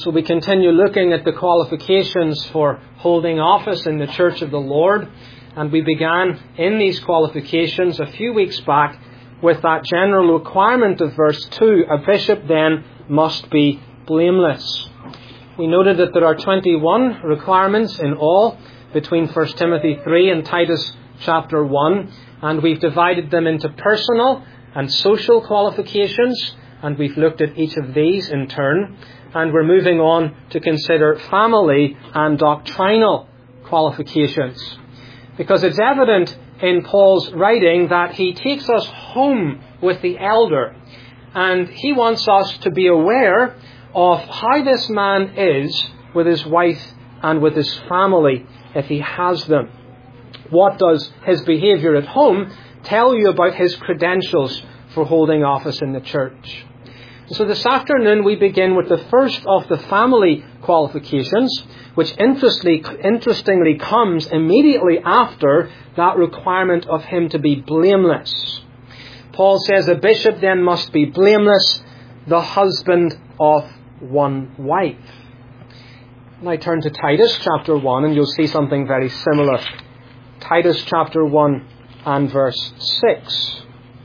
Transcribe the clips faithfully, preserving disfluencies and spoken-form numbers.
So we continue looking at the qualifications for holding office in the Church of the Lord. And we began in these qualifications a few weeks back with that general requirement of verse two. A bishop then must be blameless. We noted that there are twenty-one requirements in all between First Timothy three and Titus chapter one. And we've divided them into personal and social qualifications. And we've looked at each of these in turn. And we're moving on to consider family and doctrinal qualifications. Because it's evident in Paul's writing that he takes us home with the elder. And he wants us to be aware of how this man is with his wife and with his family, if he has them. What does his behaviour at home tell you about his credentials for holding office in the church? So this afternoon we begin with the first of the family qualifications, which interestingly, interestingly comes immediately after that requirement of him to be blameless. Paul says a bishop then must be blameless, the husband of one wife. And I turn to Titus chapter one and you'll see something very similar. Titus chapter one and verse six.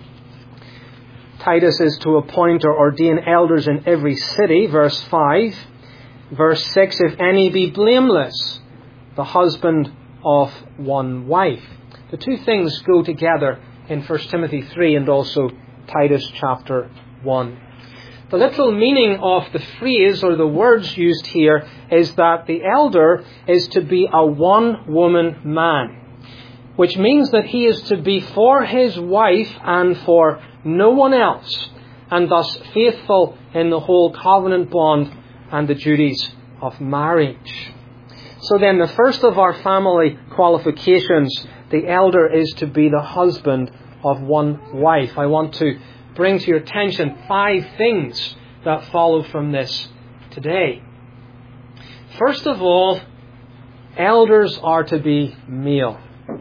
Titus is to appoint or ordain elders in every city, verse five. Verse six, if any be blameless, the husband of one wife. The two things go together in First Timothy three and also Titus chapter one. The literal meaning of the phrase or the words used here is that the elder is to be a one-woman man, which means that he is to be for his wife and for no one else, and thus faithful in the whole covenant bond and the duties of marriage. So then the first of our family qualifications, the elder is to be the husband of one wife. I want to bring to your attention five things that follow from this today. First of all, elders are to be male.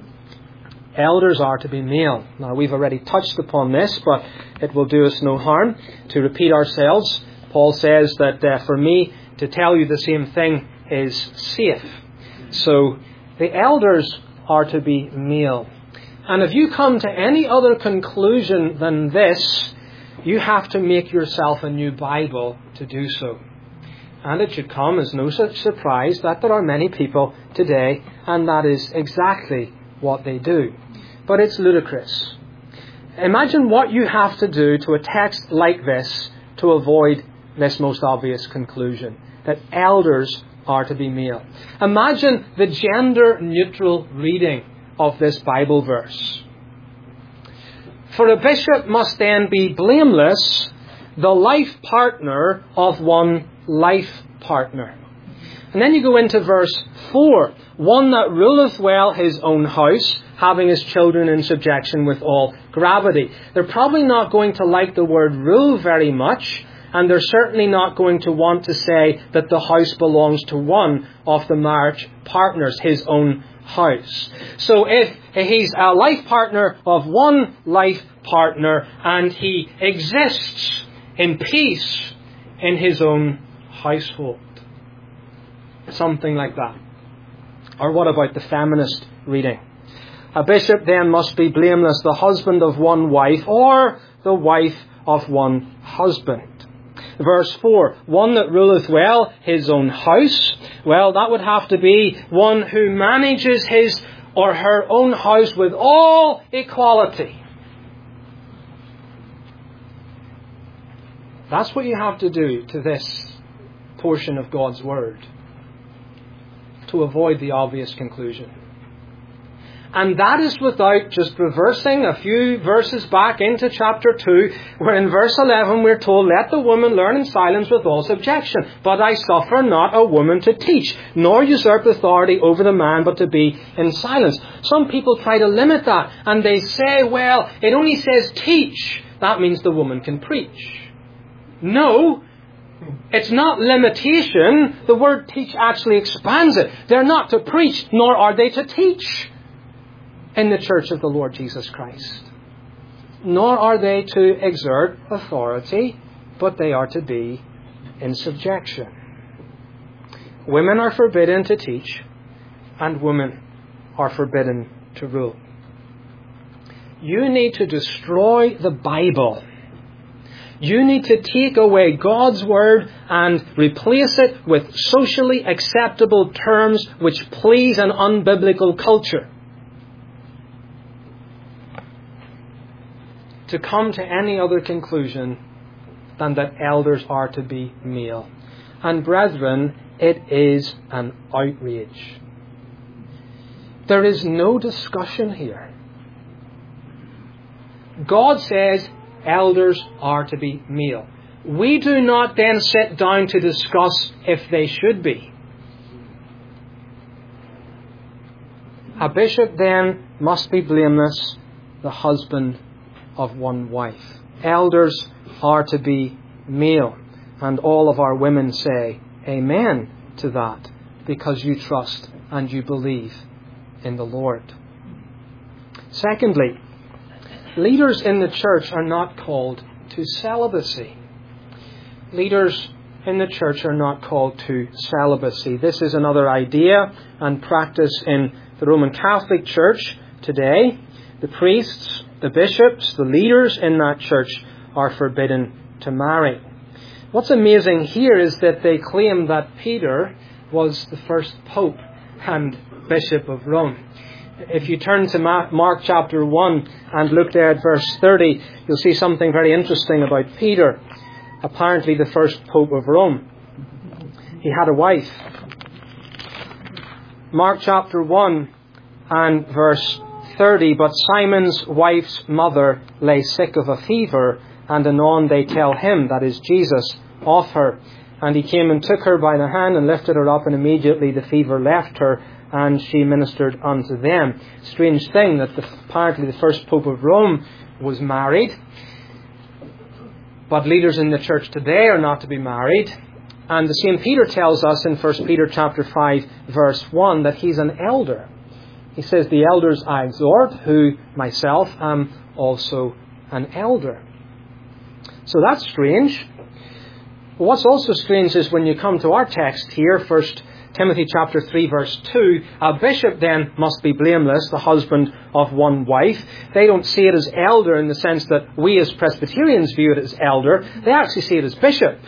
Elders are to be male. Now, we've already touched upon this, but it will do us no harm to repeat ourselves. Paul says that uh, for me to tell you the same thing is safe. So, the elders are to be male. And if you come to any other conclusion than this, you have to make yourself a new Bible to do so. And it should come as no such surprise that there are many people today, and that is exactly what they do. But it's ludicrous. Imagine what you have to do to a text like this to avoid this most obvious conclusion, that elders are to be male. Imagine the gender-neutral reading of this Bible verse. For a bishop must then be blameless, the life partner of one life partner. And then you go into verse four. One that ruleth well his own house, having his children in subjection with all gravity. They're probably not going to like the word rule very much, and they're certainly not going to want to say that the house belongs to one of the marriage partners, his own house. So if he's a life partner of one life partner and he exists in peace in his own household. Something like that. Or what about the feminist reading? A bishop then must be blameless, the husband of one wife or the wife of one husband. Verse four, one that ruleth well his own house. Well, that would have to be one who manages his or her own house with all equality. That's what you have to do to this portion of God's Word to avoid the obvious conclusion. And that is without just reversing a few verses back into chapter two, where in verse eleven we're told, let the woman learn in silence with all subjection. But I suffer not a woman to teach, nor usurp authority over the man, but to be in silence. Some people try to limit that, and they say, well, it only says teach. That means the woman can preach. No, it's not limitation. The word teach actually expands it. They're not to preach, nor are they to teach in the church of the Lord Jesus Christ. Nor are they to exert authority, but they are to be in subjection. women are forbidden to teach, and women are forbidden to rule. You need to destroy the Bible. You need to take away God's Word and replace it with socially acceptable terms which please an unbiblical culture. To come to any other conclusion than that elders are to be male. And brethren, it is an outrage. There is no discussion here. God says elders are to be male. We do not then sit down to discuss if they should be. A bishop then must be blameless, the husband of one wife. Elders are to be male. And all of our women say amen to that, because you trust and you believe in the Lord. Secondly, leaders in the church are not called to celibacy. Leaders in the church are not called to celibacy. This is another idea and practice in the Roman Catholic Church today. The priests, the bishops, the leaders in that church are forbidden to marry. What's amazing here is that they claim that Peter was the first pope and bishop of Rome. If you turn to Mark chapter one and look there at verse thirty, you'll see something very interesting about Peter, apparently the first pope of Rome. He had a wife. Mark chapter one and verse thirty, but Simon's wife's mother lay sick of a fever, and anon they tell him, that is Jesus, of her. And he came and took her by the hand and lifted her up, and immediately the fever left her, and she ministered unto them. Strange thing that the, apparently the first Pope of Rome was married. But leaders in the church today are not to be married. And the same Peter tells us in First Peter chapter five verse one that he's an elder. He says, the elders I exhort, who myself am also an elder. So that's strange. What's also strange is when you come to our text here, First Timothy chapter three verse two, a bishop then must be blameless, the husband of one wife. They don't see it as elder in the sense that we as Presbyterians view it as elder. They actually see it as bishop.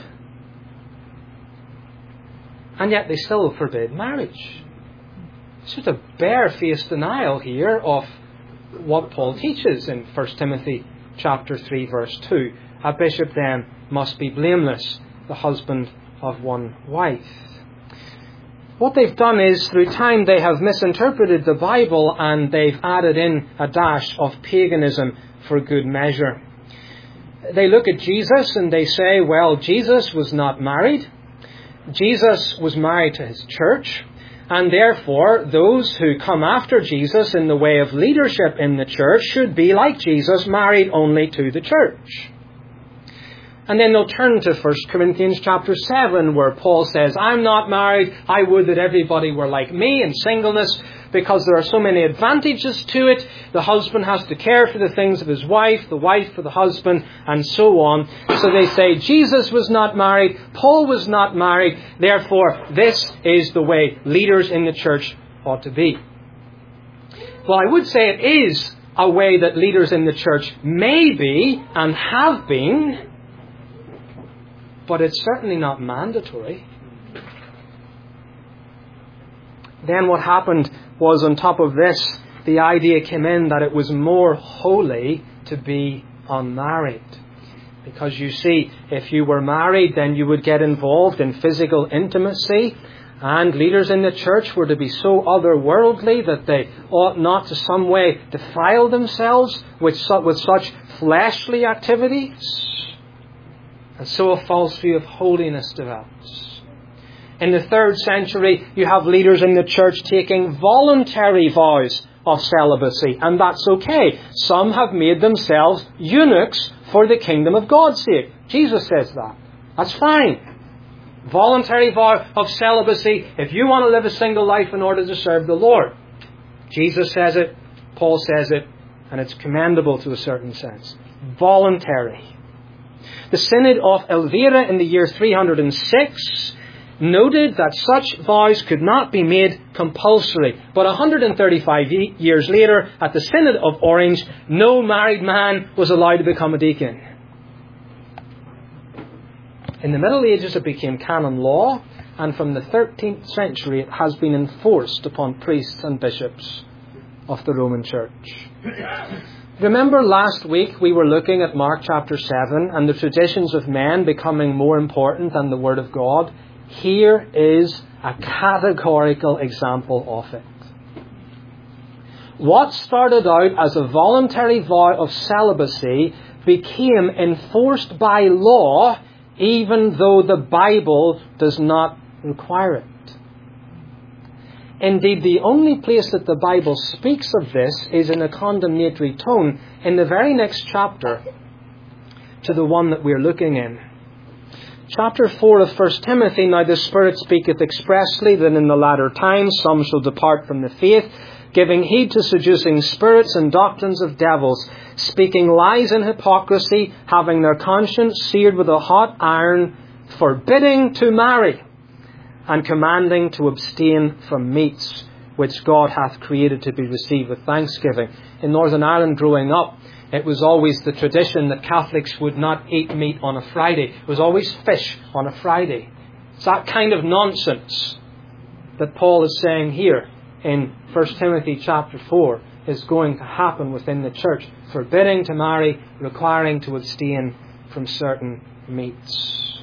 And yet they still forbid marriage. It's just a barefaced denial here of what Paul teaches in First Timothy chapter three verse two. A bishop then must be blameless, the husband of one wife. What they've done is, through time, they have misinterpreted the Bible and they've added in a dash of paganism for good measure. They look at Jesus and they say, well, Jesus was not married. Jesus was married to his church. And therefore, those who come after Jesus in the way of leadership in the church should be like Jesus, married only to the church. And then they'll turn to First Corinthians chapter seven, where Paul says, I'm not married. I would that everybody were like me in singleness, because there are so many advantages to it. The husband has to care for the things of his wife, the wife for the husband, and so on. So they say Jesus was not married, Paul was not married, therefore this is the way leaders in the church ought to be. Well, I would say it is a way that leaders in the church may be and have been, but it's certainly not mandatory. Then what happened was, on top of this, the idea came in that it was more holy to be unmarried. Because you see, if you were married, then you would get involved in physical intimacy, and leaders in the church were to be so otherworldly that they ought not to some way defile themselves with su- with such fleshly activities. And so a false view of holiness develops. In the third century, you have leaders in the church taking voluntary vows of celibacy, and that's okay. Some have made themselves eunuchs for the kingdom of God's sake. Jesus says that. That's fine. Voluntary vow of celibacy if you want to live a single life in order to serve the Lord. Jesus says it, Paul says it, and it's commendable to a certain sense. Voluntary. The Synod of Elvira in the year three hundred six noted that such vows could not be made compulsory. But one hundred thirty-five years later, at the Synod of Orange, no married man was allowed to become a deacon. In the Middle Ages it became canon law, and from the thirteenth century it has been enforced upon priests and bishops of the Roman Church. Remember last week we were looking at Mark chapter seven and the traditions of men becoming more important than the Word of God? Here is a categorical example of it. What started out as a voluntary vow of celibacy became enforced by law, even though the Bible does not require it. Indeed, the only place that the Bible speaks of this is in a condemnatory tone in the very next chapter to the one that we're looking in. Chapter four of First Timothy, now the Spirit speaketh expressly that in the latter times some shall depart from the faith, giving heed to seducing spirits and doctrines of devils, speaking lies and hypocrisy, having their conscience seared with a hot iron, forbidding to marry, and commanding to abstain from meats, which God hath created to be received with thanksgiving. In Northern Ireland growing up, it was always the tradition that Catholics would not eat meat on a Friday. It was always fish on a Friday. It's that kind of nonsense that Paul is saying here in First Timothy chapter four is going to happen within the church. Forbidding to marry, requiring to abstain from certain meats.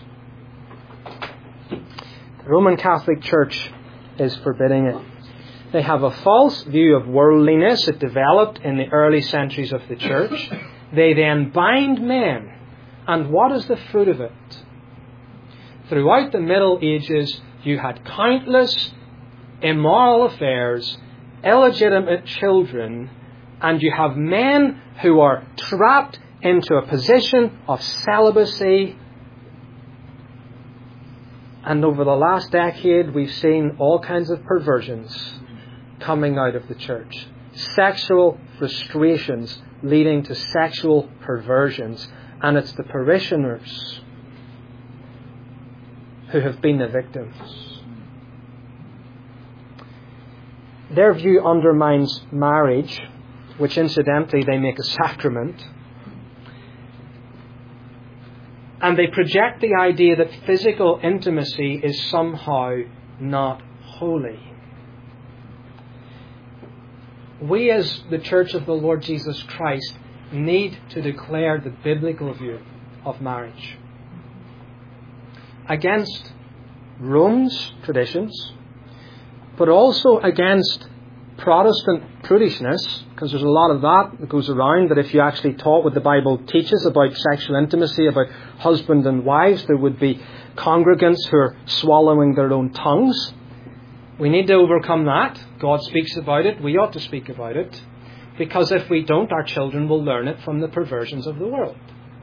The Roman Catholic Church is forbidding it. They have a false view of worldliness that developed in the early centuries of the church. They then bind men. And what is the fruit of it? Throughout the Middle Ages, you had countless immoral affairs, illegitimate children, and you have men who are trapped into a position of celibacy. And over the last decade, we've seen all kinds of perversions coming out of the church. Sexual frustrations leading to sexual perversions. And it's the parishioners who have been the victims. Their view undermines marriage, which incidentally they make a sacrament. And they project the idea that physical intimacy is somehow not holy. We as the Church of the Lord Jesus Christ need to declare the biblical view of marriage against Rome's traditions, but also against Protestant prudishness, because there's a lot of that that goes around, that if you actually taught what the Bible teaches about sexual intimacy, about husband and wives, there would be congregants who are swallowing their own tongues. We need to overcome that. God speaks about it. We ought to speak about it. Because if we don't, our children will learn it from the perversions of the world.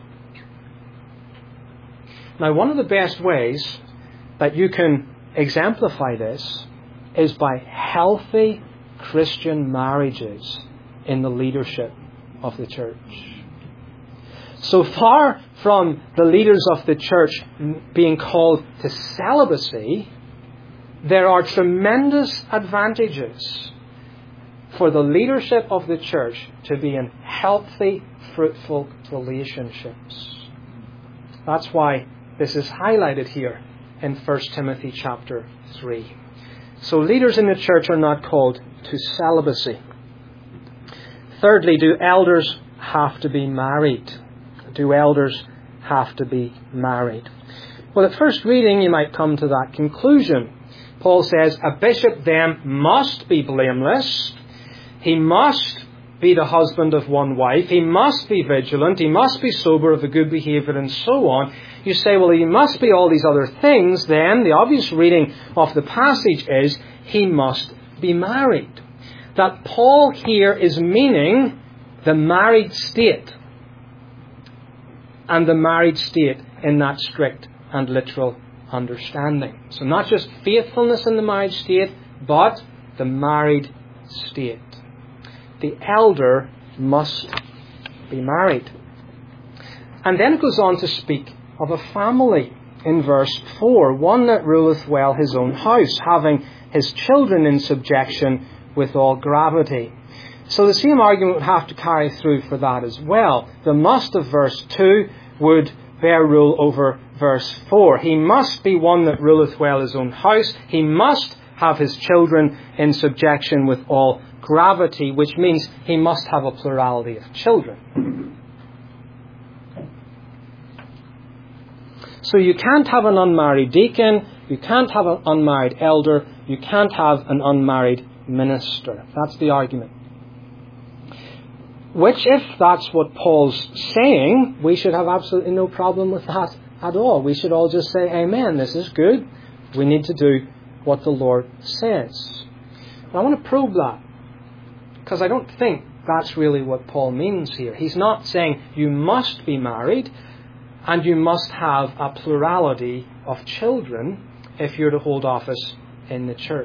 Now, one of the best ways that you can exemplify this is by healthy Christian marriages in the leadership of the church. So far from the leaders of the church being called to celibacy, there are tremendous advantages for the leadership of the church to be in healthy, fruitful relationships. That's why this is highlighted here in First Timothy chapter three. So leaders in the church are not called to celibacy. Thirdly, do elders have to be married? Do elders have to be married? Well, at first reading, you might come to that conclusion. Paul says, a bishop then must be blameless. He must be the husband of one wife. He must be vigilant. He must be sober, of a good behaviour, and so on. You say, well, he must be all these other things. Then the obvious reading of the passage is, he must be married. That Paul here is meaning the married state. And the married state in that strict and literal understanding. So not just faithfulness in the married state, but the married state. The elder must be married. And then it goes on to speak of a family. in verse four, one that ruleth well his own house, having his children in subjection with all gravity. So the same argument would have to carry through for that as well. The must of verse two would bear rule over verse four. He must be one that ruleth well his own house. He must have his children in subjection with all gravity, which means he must have a plurality of children. So you can't have an unmarried deacon, you can't have an unmarried elder, you can't have an unmarried minister. That's the argument. Which, if that's what Paul's saying, we should have absolutely no problem with that at all. We should all just say, amen, this is good. We need to do what the Lord says. And I want to probe that, because I don't think that's really what Paul means here. He's not saying you must be married and you must have a plurality of children if you're to hold office in the church.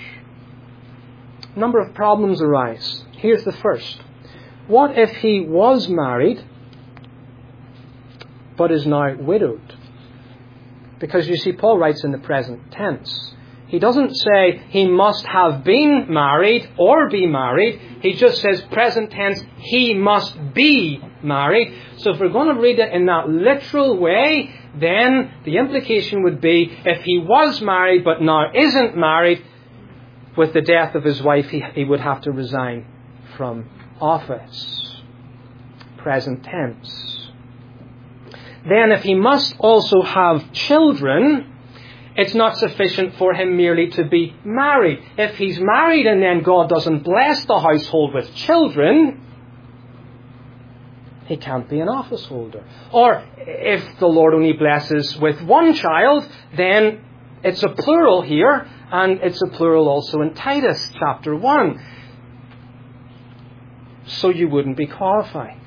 A number of problems arise. Here's the first. What if he was married but is now widowed? Because you see, Paul writes in the present tense. He doesn't say he must have been married or be married. He just says present tense, he must be married. So if we're going to read it in that literal way, then the implication would be if he was married but now isn't married, with the death of his wife, he, he would have to resign from office. Present tense. Then if he must also have children, it's not sufficient for him merely to be married. If he's married and then God doesn't bless the household with children, he can't be an office holder. Or if the Lord only blesses with one child, then it's a plural here, and it's a plural also in Titus chapter one. So you wouldn't be qualified.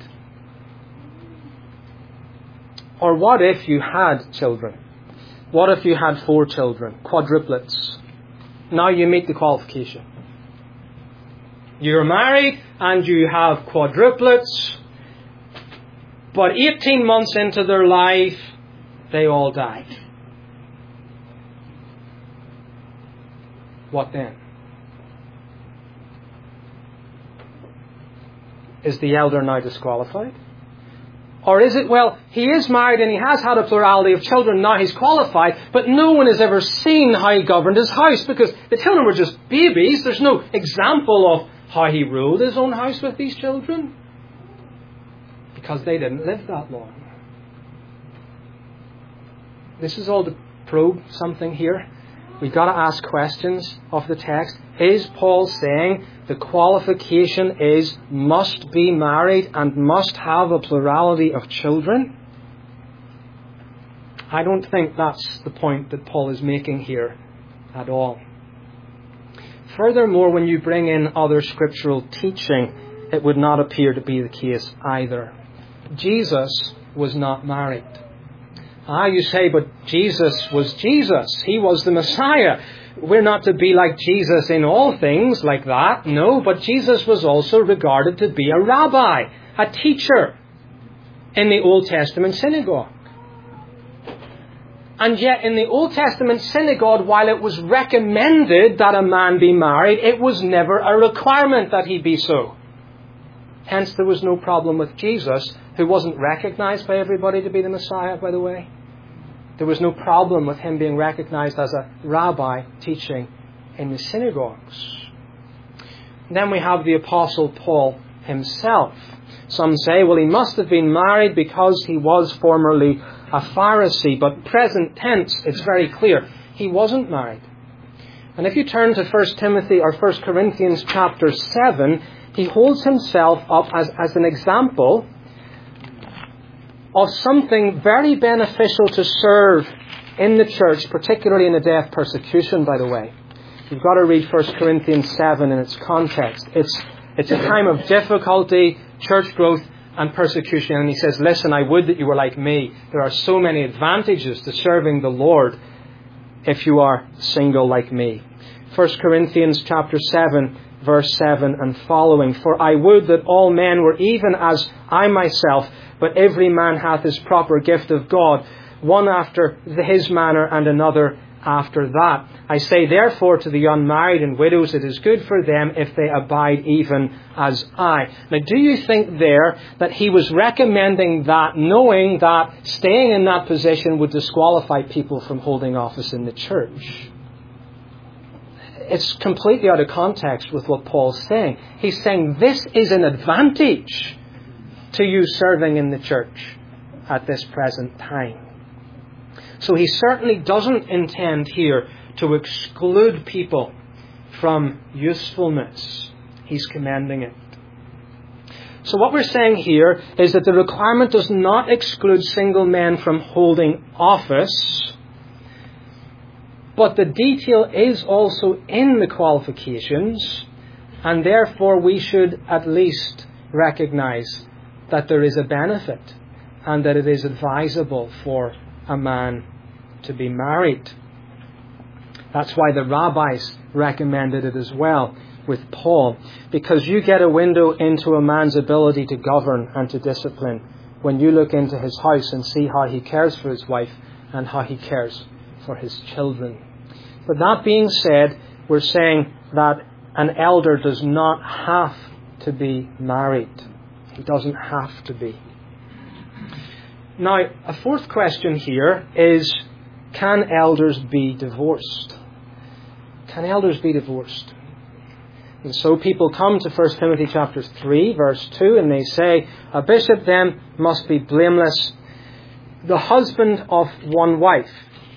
Or what if you had children? What if you had four children, quadruplets? Now you meet the qualification. You're married and you have quadruplets, but eighteen months into their life, they all died. What then? Is the elder now disqualified? Or is it, well, he is married and he has had a plurality of children, now he's qualified, but no one has ever seen how he governed his house because the children were just babies. There's no example of how he ruled his own house with these children because they didn't live that long. This is all to probe something here. We've got to ask questions of the text. Is Paul saying the qualification is must be married and must have a plurality of children? I don't think that's the point that Paul is making here at all. Furthermore, when you bring in other scriptural teaching, it would not appear to be the case either. Jesus was not married. Ah, you say, but Jesus was Jesus. He was the Messiah. We're not to be like Jesus in all things like that. No, but Jesus was also regarded to be a rabbi, a teacher in the Old Testament synagogue. And yet in the Old Testament synagogue, while it was recommended that a man be married, it was never a requirement that he be so. Hence there was no problem with Jesus, who wasn't recognized by everybody to be the Messiah, by the way. There was no problem with him being recognized as a rabbi teaching in the synagogues. Then we have the Apostle Paul himself. Some say, well, he must have been married because he was formerly a Pharisee. But present tense, it's very clear, he wasn't married. And if you turn to First Timothy or First Corinthians chapter seven, he holds himself up as, as an example of something very beneficial to serve in the church, particularly in the day of persecution, by the way. You've got to read First Corinthians seven in its context. It's, it's a time of difficulty, church growth, and persecution. And he says, listen, I would that you were like me. There are so many advantages to serving the Lord if you are single like me. First Corinthians chapter seven, verse seven and following. For I would that all men were even as I myself, but every man hath his proper gift of God. one after his manner and another after that. I say therefore to the unmarried and widows, it is good for them if they abide even as I. Now, do you think there that he was recommending that, knowing that staying in that position would disqualify people from holding office in the church? It's completely out of context with what Paul's saying. He's saying this is an advantage to you serving in the church at this present time. So he certainly doesn't intend here to exclude people from usefulness. He's commending it. So what we're saying here is that the requirement does not exclude single men from holding office, but the detail is also in the qualifications, and therefore we should at least recognize that there is a benefit and that it is advisable for a man to be married. That's why the rabbis recommended it as well with Paul, because you get a window into a man's ability to govern and to discipline when you look into his house and see how he cares for his wife and how he cares for his children. But that being said, we're saying that an elder does not have to be married. He doesn't have to be. Now, a fourth question here is, can elders be divorced? Can elders be divorced? And so people come to First Timothy chapter three, verse two, and they say, a bishop then must be blameless, the husband of one wife.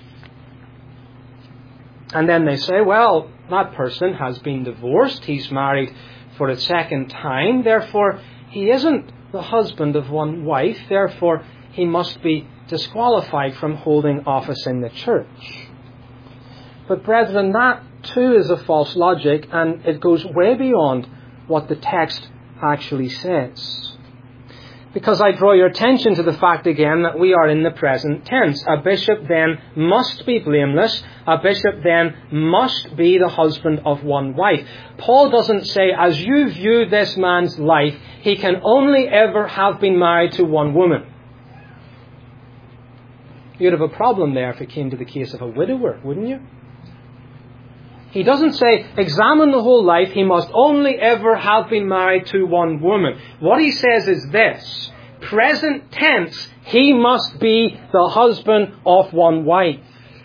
And then they say, well, that person has been divorced, he's married for a second time, therefore he isn't the husband of one wife, therefore he must be disqualified from holding office in the church. But brethren, that too is a false logic, and it goes way beyond what the text actually says. Because I draw your attention to the fact again that we are in the present tense. A bishop then must be blameless. A bishop then must be the husband of one wife. Paul doesn't say, as you view this man's life, he can only ever have been married to one woman. You'd have a problem there if it came to the case of a widower, wouldn't you? He doesn't say, examine the whole life, he must only ever have been married to one woman. What he says is this, present tense, he must be the husband of one wife.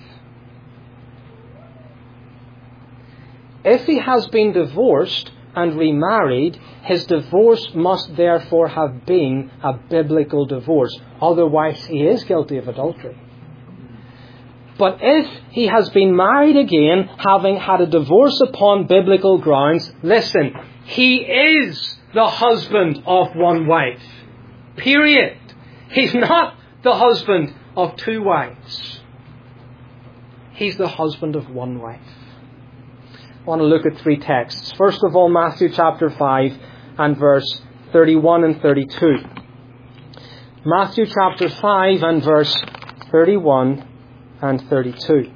If he has been divorced and remarried, his divorce must therefore have been a biblical divorce. Otherwise, he is guilty of adultery. But if he has been married again, having had a divorce upon biblical grounds, listen, he is the husband of one wife. Period. He's not the husband of two wives. He's the husband of one wife. I want to look at three texts. First of all, Matthew chapter five and verse thirty-one and thirty-two. Matthew chapter five and verse thirty-one and thirty-two.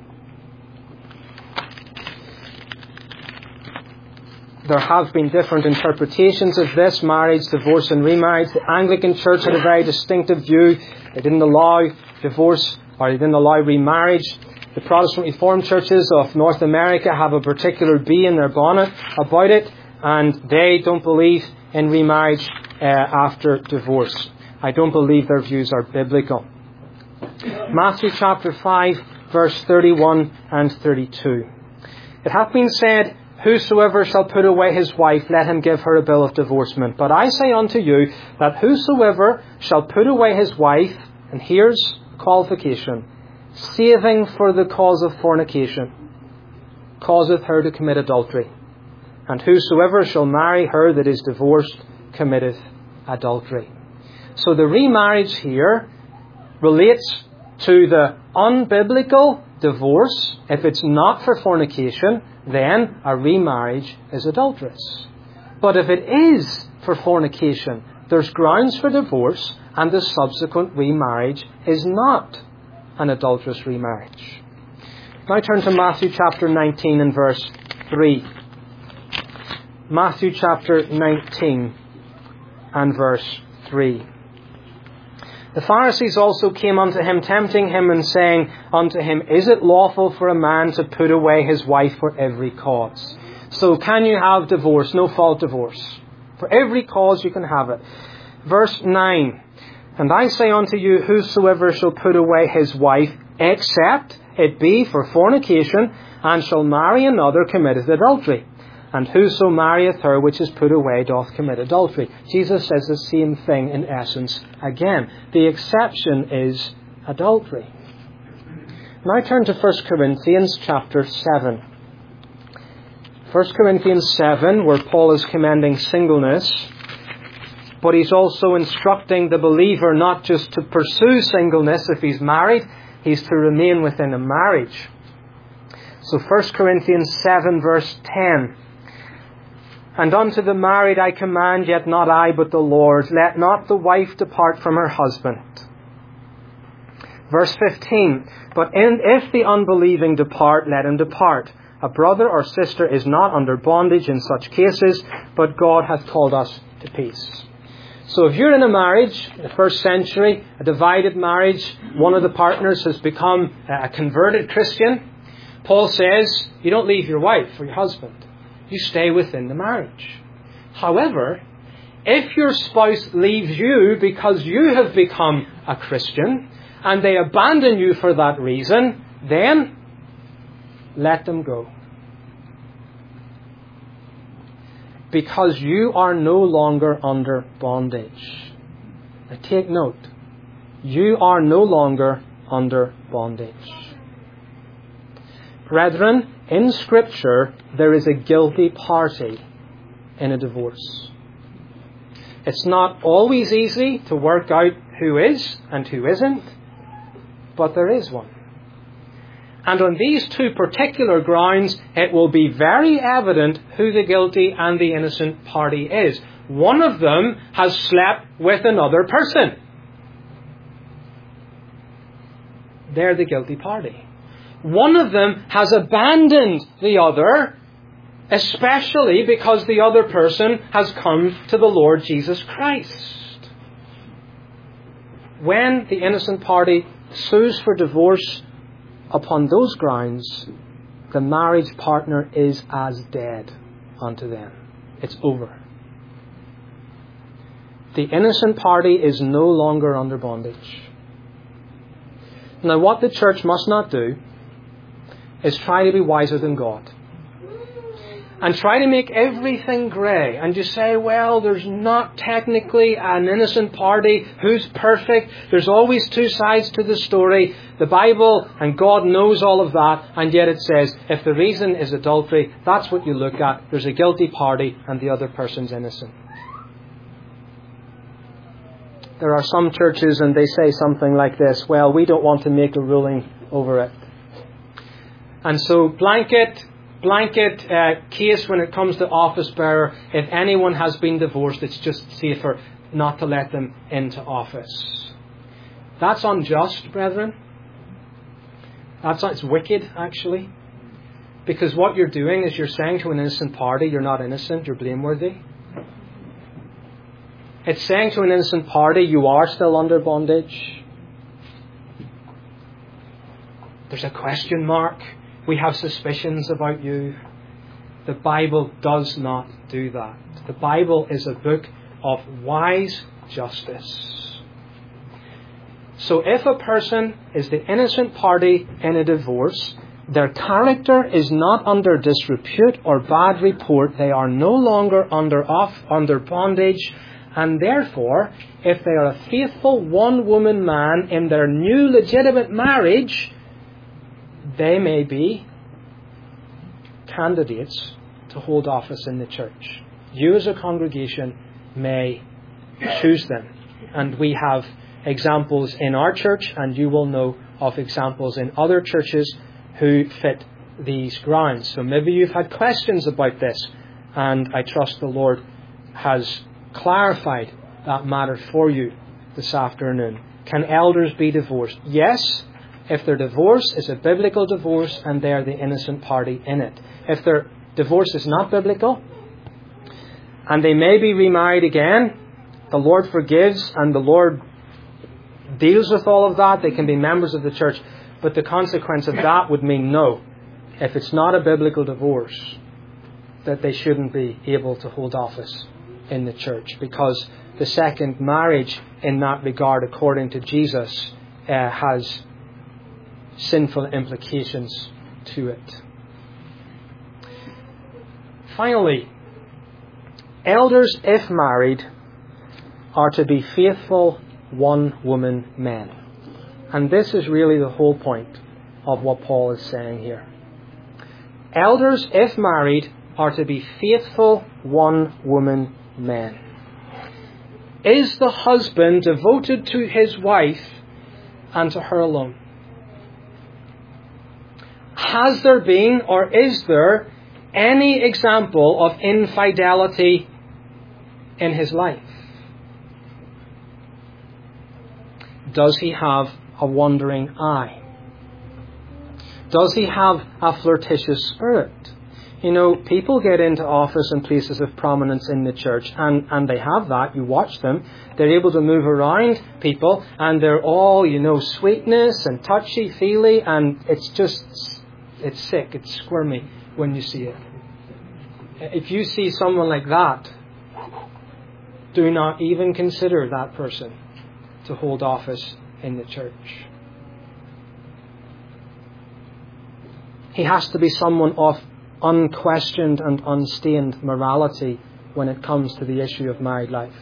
There have been different interpretations of this, marriage, divorce and remarriage. The Anglican Church had a very distinctive view. They didn't allow divorce, or they didn't allow remarriage. The Protestant Reformed churches of North America have a particular bee in their bonnet about it, and they don't believe in remarriage uh, after divorce. I don't believe their views are biblical. Matthew chapter five, verse thirty-one and thirty-two. It hath been said, whosoever shall put away his wife, let him give her a bill of divorcement. But I say unto you, that whosoever shall put away his wife, and here's the qualification, saving for the cause of fornication, causeth her to commit adultery. And whosoever shall marry her that is divorced, committeth adultery. So the remarriage here relates to the unbiblical divorce. If it's not for fornication, then a remarriage is adulterous. But if it is for fornication, there's grounds for divorce, and the subsequent remarriage is not an adulterous remarriage. Now turn to Matthew chapter nineteen and verse three. Matthew chapter nineteen and verse three. The Pharisees also came unto him, tempting him, and saying unto him, Is it lawful for a man to put away his wife for every cause? So can you have divorce, no fault divorce? For every cause you can have it. Verse nine, And I say unto you, whosoever shall put away his wife, except it be for fornication, and shall marry another, committeth adultery. And whoso marrieth her which is put away doth commit adultery. Jesus says the same thing in essence again. The exception is adultery. Now turn to First Corinthians chapter seven. First Corinthians seven, where Paul is commending singleness, but he's also instructing the believer not just to pursue singleness if he's married, he's to remain within a marriage. So First Corinthians seven verse ten. And unto the married I command, yet not I, but the Lord, let not the wife depart from her husband. Verse fifteen, But in, if the unbelieving depart, let him depart. A brother or sister is not under bondage in such cases, but God hath called us to peace. So if you're in a marriage, in the first century, a divided marriage, one of the partners has become a converted Christian, Paul says, you don't leave your wife or your husband. You stay within the marriage. However, if your spouse leaves you because you have become a Christian and they abandon you for that reason, then let them go. Because you are no longer under bondage. Now take note. You are no longer under bondage. Brethren, in Scripture, there is a guilty party in a divorce. It's not always easy to work out who is and who isn't, but there is one. And on these two particular grounds, it will be very evident who the guilty and the innocent party is. One of them has slept with another person. They're the guilty party. One of them has abandoned the other, especially because the other person has come to the Lord Jesus Christ. When the innocent party sues for divorce upon those grounds, the marriage partner is as dead unto them. It's over. The innocent party is no longer under bondage. Now, what the church must not do is try to be wiser than God. And try to make everything grey. And you say, well, there's not technically an innocent party. Who's perfect? There's always two sides to the story. The Bible and God knows all of that. And yet it says, if the reason is adultery, that's what you look at. There's a guilty party and the other person's innocent. There are some churches and they say something like this, well, we don't want to make a ruling over it. And so blanket, blanket uh, case when it comes to office bearer, if anyone has been divorced, it's just safer not to let them into office. That's unjust, brethren. That's it's wicked, actually. Because what you're doing is you're saying to an innocent party, you're not innocent, you're blameworthy. It's saying to an innocent party, you are still under bondage. There's a question mark. We have suspicions about you. The Bible does not do that. The Bible is a book of wise justice. So if a person is the innocent party in a divorce, their character is not under disrepute or bad report. They are no longer under off, under bondage. And therefore, if they are a faithful one-woman man in their new legitimate marriage, they may be candidates to hold office in the church. You as a congregation may choose them. And we have examples in our church, and you will know of examples in other churches who fit these grounds. So maybe you've had questions about this, and I trust the Lord has clarified that matter for you this afternoon. Can elders be divorced? Yes, if their divorce is a biblical divorce and they are the innocent party in it. If their divorce is not biblical and they may be remarried again, the Lord forgives and the Lord deals with all of that. They can be members of the church. But the consequence of that would mean no. If it's not a biblical divorce, that they shouldn't be able to hold office in the church. Because the second marriage in that regard, according to Jesus, uh, has sinful implications to it. Finally, elders, if married, are to be faithful one-woman men. And this is really the whole point of what Paul is saying here. Elders, if married, are to be faithful one-woman men. Is the husband devoted to his wife and to her alone? Has there been or is there any example of infidelity in his life? Does he have a wandering eye? Does he have a flirtatious spirit? You know, people get into office and places of prominence in the church, and, and they have that. You watch them. They're able to move around people, and they're all, you know, sweetness and touchy-feely, and it's just, it's sick, it's squirmy when you see it. If you see someone like that, do not even consider that person to hold office in the church. He has to be someone of unquestioned and unstained morality when it comes to the issue of married life.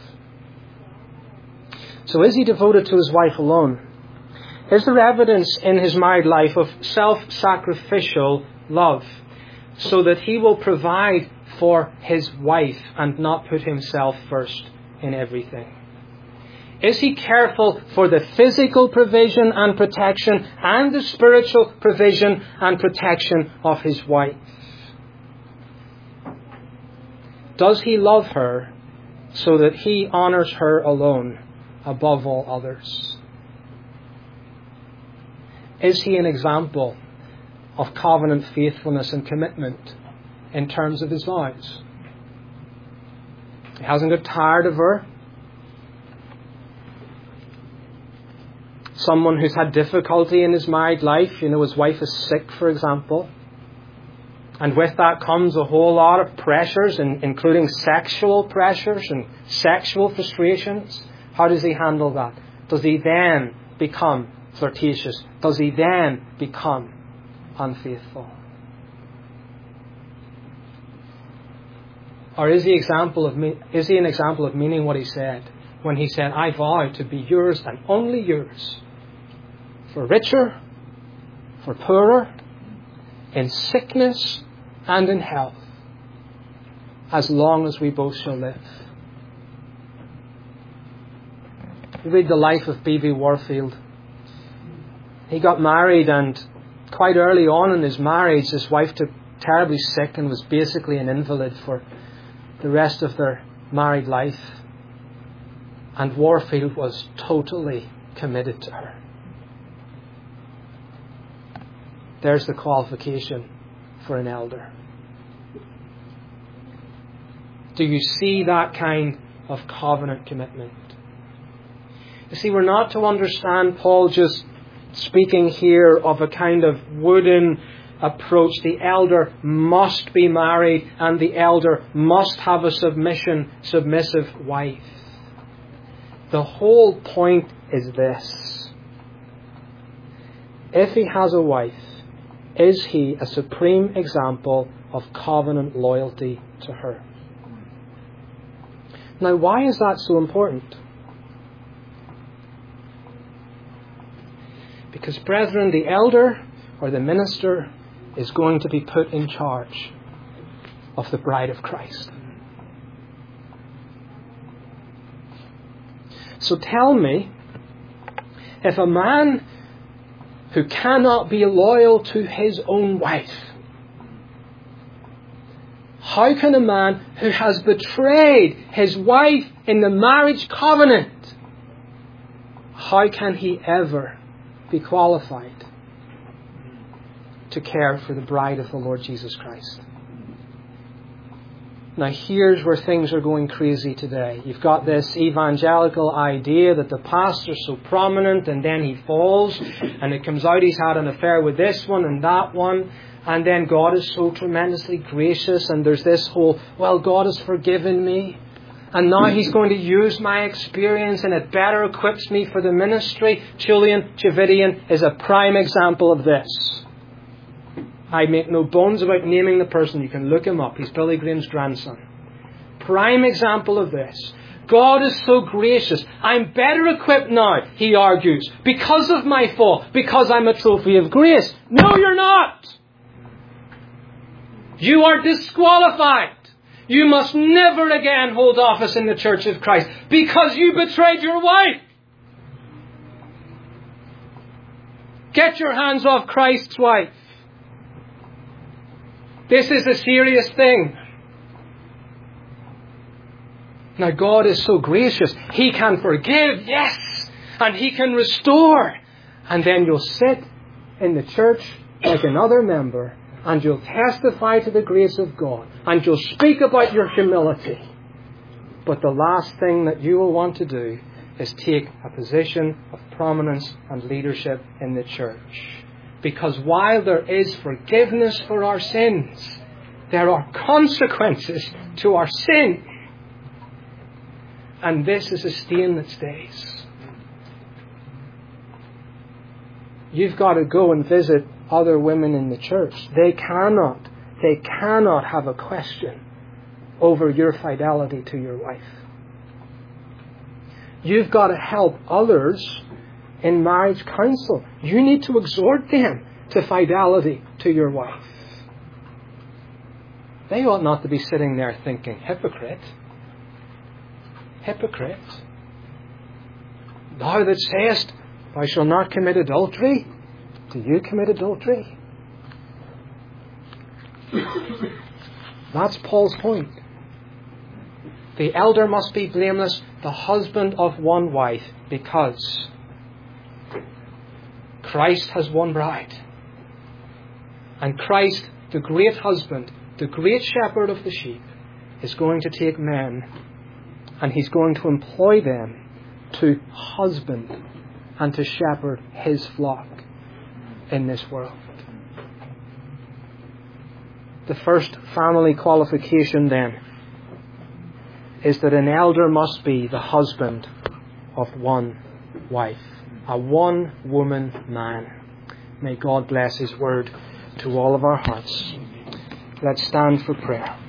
So is he devoted to his wife alone? Is there evidence in his married life of self-sacrificial love so that he will provide for his wife and not put himself first in everything? Is he careful for the physical provision and protection and the spiritual provision and protection of his wife? Does he love her so that he honors her alone above all others? Is he an example of covenant faithfulness and commitment in terms of his vows? He hasn't got tired of her. Someone who's had difficulty in his married life, you know, his wife is sick, for example. And with that comes a whole lot of pressures, including sexual pressures and sexual frustrations. How does he handle that? Does he then become flirtatious? Does he then become unfaithful? Or is he example of is he an example of meaning what he said when he said, "I vow to be yours and only yours, for richer, for poorer, in sickness and in health, as long as we both shall live"? You read the life of B B Warfield. He got married, and quite early on in his marriage, his wife took terribly sick and was basically an invalid for the rest of their married life. And Warfield was totally committed to her. There's the qualification for an elder. Do you see that kind of covenant commitment? You see, we're not to understand Paul just speaking here of a kind of wooden approach. The elder must be married and the elder must have a submission, submissive wife. The whole point is this: if he has a wife, is he a supreme example of covenant loyalty to her? Now, why is that so important? Because, brethren, the elder or the minister is going to be put in charge of the bride of Christ. So tell me, if a man who cannot be loyal to his own wife, how can a man who has betrayed his wife in the marriage covenant, how can he ever be qualified to care for the bride of the Lord Jesus Christ? Now here's where things are going crazy today. You've got this evangelical idea that the pastor's so prominent and then he falls and it comes out he's had an affair with this one and that one, and then God is so tremendously gracious and there's this whole, well, God has forgiven me and now He's going to use my experience and it better equips me for the ministry. Julian Javidian is a prime example of this. I make no bones about naming the person. You can look him up. He's Billy Graham's grandson. Prime example of this. God is so gracious. I'm better equipped now, he argues, because of my fall, because I'm a trophy of grace. No, you're not. You are disqualified. You must never again hold office in the Church of Christ because you betrayed your wife. Get your hands off Christ's wife. This is a serious thing. Now God is so gracious. He can forgive, yes. And He can restore. And then you'll sit in the church like another member and you'll testify to the grace of God. And you'll speak about your humility. But the last thing that you will want to do is take a position of prominence and leadership in the church. Because while there is forgiveness for our sins, there are consequences to our sin. And this is a stain that stays. You've got to go and visit other women in the church. They cannot, they cannot have a question over your fidelity to your wife. You've got to help others in marriage counsel. You need to exhort them to fidelity to your wife. They ought not to be sitting there thinking, hypocrite. Hypocrite. Thou that sayest, thou shalt not commit adultery, do you commit adultery? That's Paul's point. The elder must be blameless, the husband of one wife, because Christ has one bride. And Christ, the great husband, the great shepherd of the sheep, is going to take men and He's going to employ them to husband and to shepherd His flock in this world. The first family qualification then is that an elder must be the husband of one wife. A one-woman man. May God bless His word to all of our hearts. Let's stand for prayer.